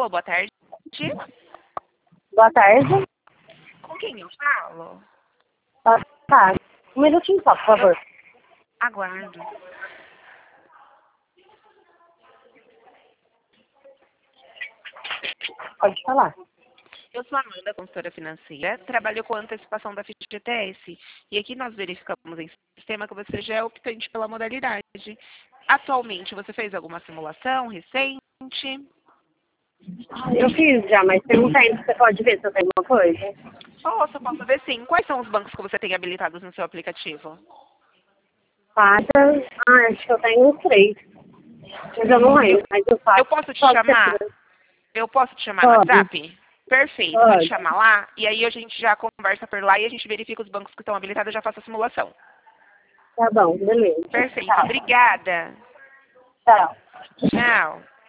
Alô, boa tarde. Boa tarde. Com quem eu falo? Tá. Um minutinho só, por favor. Aguardo. Pode falar. Eu sou a Amanda, consultora financeira, trabalho com antecipação da FGTS e aqui nós verificamos em sistema que você já é optante pela modalidade. Atualmente, você fez alguma simulação recente? Eu fiz já, mas pergunta aí se você pode ver se eu tenho alguma coisa. Posso ver sim. Quais são os bancos que você tem habilitados no seu aplicativo? Paga. Acho que eu tenho uns 3. Mas eu não lembro, mas eu faço. Eu posso te Pode chamar? ser. Eu posso te chamar no Pode. WhatsApp? Perfeito, vou te Pode. chamar lá e aí a gente já conversa por lá e a gente verifica os bancos que estão habilitados e já faço a simulação. Tá bom, beleza. Perfeito, Tchau. obrigada. Tchau. Tchau.